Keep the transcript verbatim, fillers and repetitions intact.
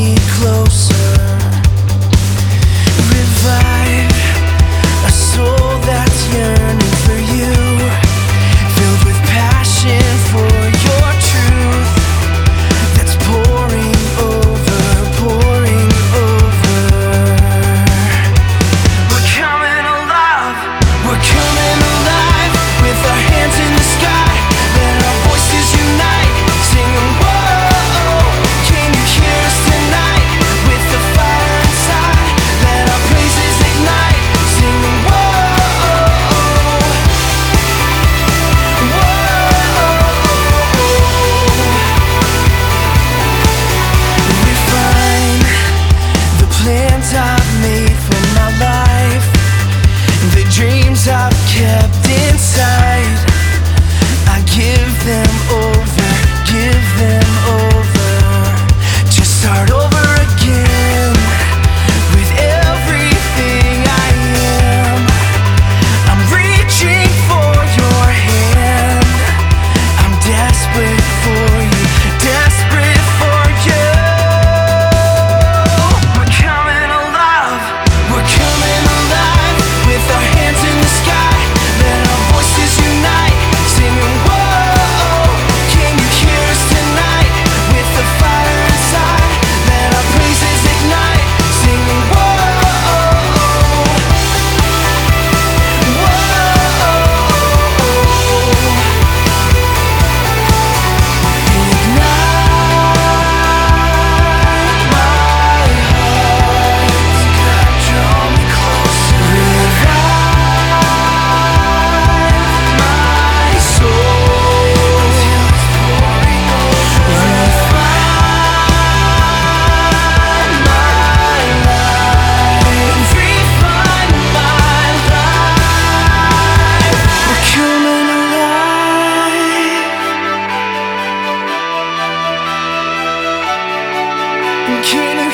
me closer. Revive a soul that's yearning for you, filled with passion for your truth, that's pouring over, pouring over. We're coming alive, we're coming alive, with our hands in the sky, let our voices unite, singing whoa, can you hear us tonight, with the fire inside, let our praises ignite, singing whoa, whoa. Refine the plans I've made for my life, the dreams I've kept inside, I give them over, give them over, to start over again, with everything I am. I'm reaching for your hand, I'm desperate for you, desperate for you. We're coming alive, we're coming alive, with our hands in the sky, let our voices unite, singing whoa, can you hear us tonight, with the fire inside, let our praises ignite, singing whoa, can